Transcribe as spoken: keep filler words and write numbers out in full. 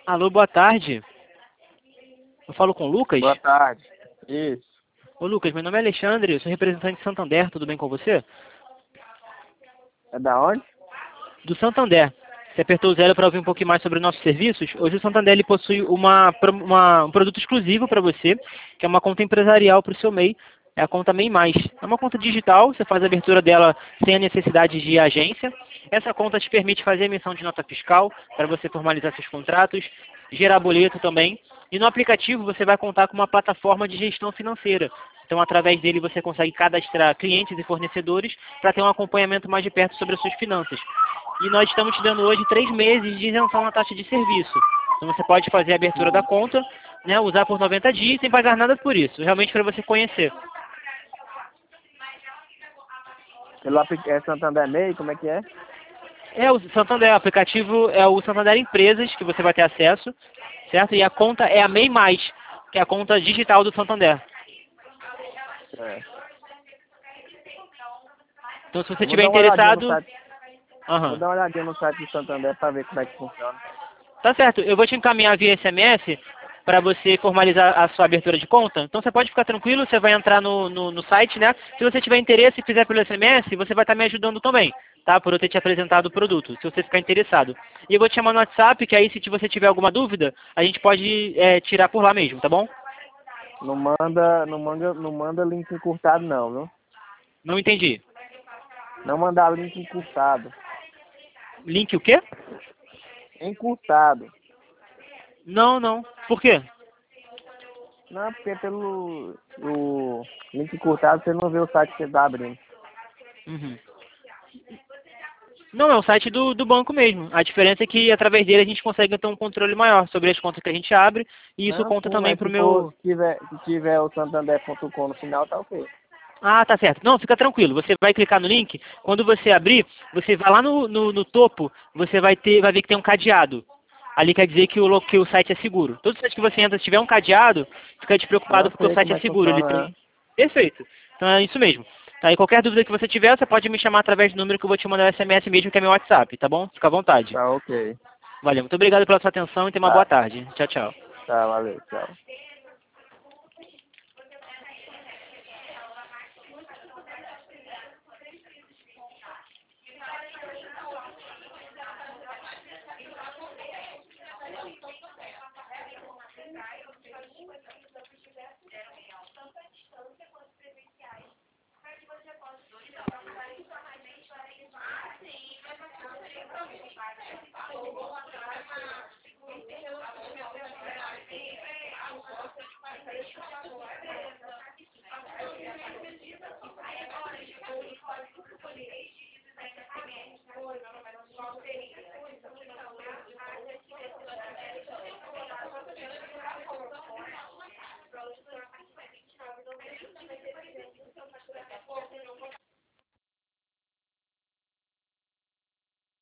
Alô, boa tarde. Eu falo com o Lucas? Boa tarde. Isso. Ô Lucas, meu nome é Alexandre, eu sou representante de Santander, tudo bem com você? É da onde? Do Santander. Você apertou o zero para ouvir um pouquinho mais sobre nossos serviços? Hoje o Santander ele possui uma, uma, um produto exclusivo para você, que é uma conta empresarial para o seu M E I, é a conta M E I Mais. É uma conta digital, você faz a abertura dela sem a necessidade de agência. Essa conta te permite fazer emissão de nota fiscal, para você formalizar seus contratos, gerar boleto também. E no aplicativo você vai contar com uma plataforma de gestão financeira. Então, através dele, você consegue cadastrar clientes e fornecedores para ter um acompanhamento mais de perto sobre as suas finanças. E nós estamos te dando hoje três meses de isenção na taxa de serviço. Então, você pode fazer a abertura da conta, né, usar por noventa dias sem pagar nada por isso. Realmente para você conhecer. Pelo apli- é Santander M E I, como é que é? É o Santander, o aplicativo é o Santander Empresas, que você vai ter acesso, certo? E a conta é a M E I Mais, que é a conta digital do Santander. É. Então, se você Eu vou estiver dar uma olhadinha no interessado... site. Aham. Vou dar uma olhadinha no site do Santander para ver como é que funciona. Tá certo, eu vou te encaminhar via S M S para você formalizar a sua abertura de conta. Então você pode ficar tranquilo, você vai entrar no, no, no site, né? Se você tiver interesse e fizer pelo S M S, você vai estar me ajudando também, tá? Por eu ter te apresentado o produto, se você ficar interessado. E eu vou te chamar no WhatsApp, que aí se você tiver alguma dúvida, a gente pode é, tirar por lá mesmo, tá bom? Não manda, não manda, não manda link encurtado não, viu? Não entendi. Não mandar link encurtado. Link o quê? Encurtado. Não, não. Por quê? Não, porque pelo o link encurtado você não vê o site que você tá abrindo. Uhum. Não, é o site do, do banco mesmo. A diferença é que através dele a gente consegue ter um controle maior sobre as contas que a gente abre e isso Não, conta sim, também mas pro se for, meu... se tiver, se tiver o santander ponto com no final, tá ok. Ah, tá certo. Não, fica tranquilo. Você vai clicar no link. Quando você abrir, você vai lá no, no, no topo, você vai ter, vai ver que tem um cadeado. Ali quer dizer que o, lo- que o site é seguro. Todo site que você entra, se tiver um cadeado, fica despreocupado Não porque o sei site como é é que seguro. Ele funciona, né? tem... Perfeito. Então é isso mesmo. Tá, e qualquer dúvida que você tiver, você pode me chamar através do número que eu vou te mandar no S M S mesmo, que é meu WhatsApp, tá bom? Fica à vontade. Tá ok. Valeu. Muito obrigado pela sua atenção e tenha uma boa Tá, tarde. Tchau, tchau. tá, valeu, tchau.